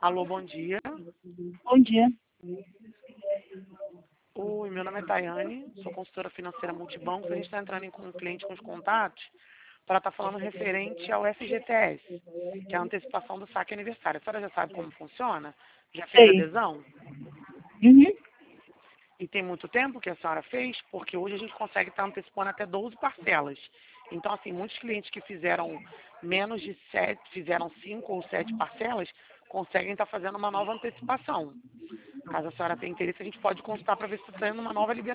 Alô, bom dia. Bom dia. Oi, meu nome é Tayane, sou consultora financeira multibanco. A gente está entrando com um cliente com os contatos para estar falando referente ao FGTS, que é a antecipação do saque aniversário. A senhora já sabe como funciona? Já fez Sei. adesão? Uhum. E tem muito tempo que a senhora fez? Porque hoje a gente consegue estar antecipando até 12 parcelas. Então, assim, muitos clientes que fizeram menos de 7, fizeram 5 ou 7 parcelas, conseguem estar fazendo uma nova antecipação. Caso a senhora tenha interesse, a gente pode consultar para ver se está saindo uma nova liberação.